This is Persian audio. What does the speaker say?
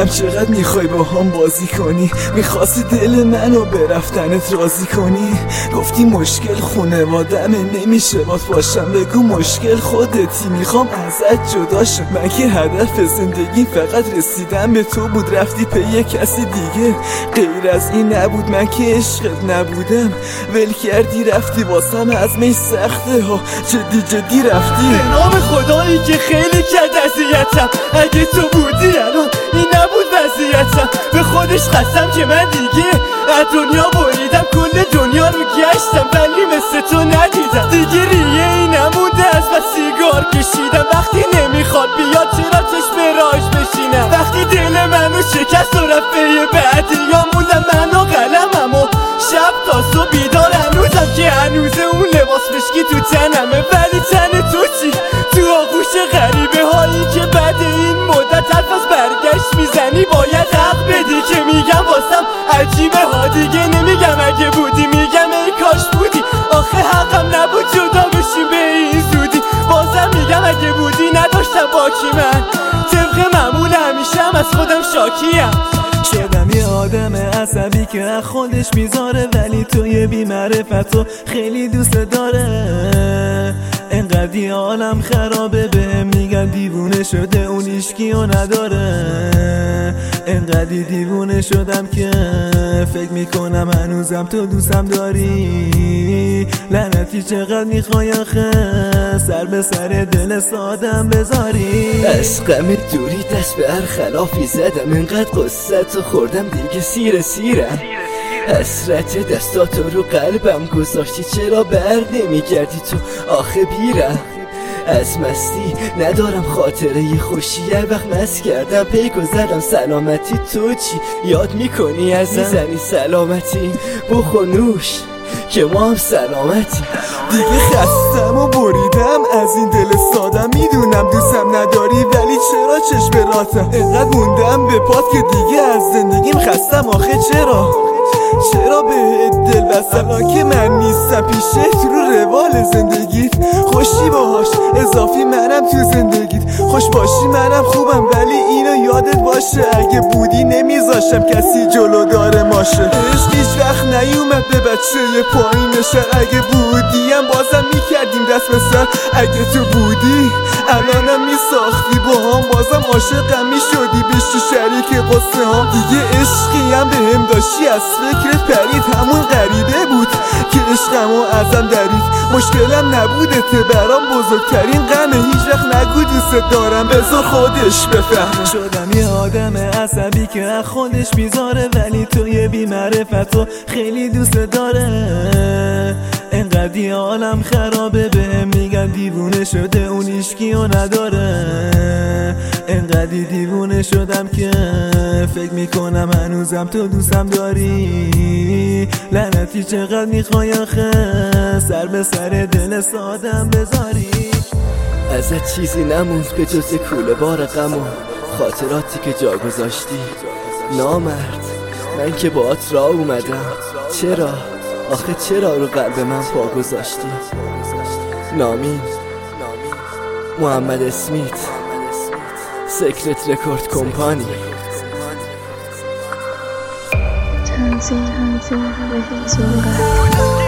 میدونم چقدر میخوای با هم بازی کنی، میخواستی دل منو به رفتنت راضی کنی. گفتی مشکل خونوادمه نمیشه بات باشم، بگو مشکل خودتی میخوام ازت جدا شم. من که هدف زندگی فقط رسیدن به تو بود، رفتی پی کسی دیگه غیر از این نبود. من که عشقت نبودم ول کردی رفتی، واسم ازمش سخته ها جدی رفتی. به نام خدایی که خیلی کرد اذیتم، اگه تو بودی الان این نبود وضعیتم. به خودش قسم که من دیگه از دنیا بریدم، کل دنیا رو گشتم ولی مثل تو ندیدم. دیگه ریه ای نمونده از بس سیگار کشیدم، وقتی نمیخواد بیاد چرا چشم راش بشینم. وقتی دل منو شکست و رفت به بعدی یا موندم من و قلمم و شب تا صبح بیدار هنوزم که هنوزه اون لباس مشکی تو تنمه. ولی تن تو چی؟ تو آغوش غریبه هایی که بعد این مدت حرف از برگشت میزنی باید حق بدی. که میگم واسم عجیبه ها، دیگه نمیگم اگه بودی، میگم ای کاش بودی. آخه حقم نبود جدا بشیم به این زودی. بازم میگم اگه بودی نداشتم باکی من، طبق معمول همیشم از خودم شاکیم. شدم یه آدم عصبی که از خودش میذاره، ولی توی بی‌معرفتو خیلی دوست داره. انقدر حالم خرابه بهم میگن دیوونه شده اون هیچکیو نداره. انقدر دیوونه شدم که فکر میکنم هنوزم تو دوستم داری. لعنتی چقدر میخوای آخه سر به سر دل سادم بذاری. از غم دوری دست به هر خلافی زدم، انقدر قصتو خوردم دیگه سیرم. حسرت دستاتو رو قلبم گذاشتی، چرا بر نمیگردی تو آخه بیرم. از مستی ندارم خاطره خوشی، هر وقت مست کردم پیک و زدم سلامتی. تو چی یاد میکنی ازم؟ میزنی سلامتی بخور نوش که ما هم سلامتی. دیگه خستم و بریدم از این دل سادم، میدونم دوستم نداری ولی چرا چشم راتم. انقدر موندم به پات که دیگه از زندگیم خستم. آخه چرا به دل بستم که من نیستم پیشه تو رو روال زندگیت. خوشی باهاش اضافی منم تو زندگیت، خوش باشی منم خوبم ولی اینو یادت باشه اگه بودی نمیذاشم کسی جلو داره ماشه. عشق هیچ وقت نیومد به بچه پایین شهر، اگه بودیم بازم میکردیم دست به سر. اگه تو بودی الانم میساختی با هم، بازم عاشقم میشدی بشی شریک قصه ها. دیگه عشقی هم به هم داشتی از فکرت پرید، همون غریبه بود که عشقمو ازم درید. مشکلم نبودته برام بزرگترین غمه، هیچ وقت نگو دوست دارم بذار خودش بفهم. شدم یه آدم عصبی که از خودش میذاره، ولی توی بی‌معرفتو خیلی دوست داره. انقدر حالم خرابه بهم میگن دیوونه شده اون هیچکیو نداره. انقدر دیوونه شدم که فکر میکنم هنوزم تو دوستم داری. لعنتی چقدر میخوای آخه سر به سر دل سادم بذاری. ازت چیزی نموند به جز کوله بار غم و خاطراتی که جا گذاشتی. نامرد من که باهات راه اومدم، چرا آخه چرا رو قلب من پا گذاشتی؟ نامین محمد اسمیت، سیکرت رکورد کمپانی. تنظیم به هیزم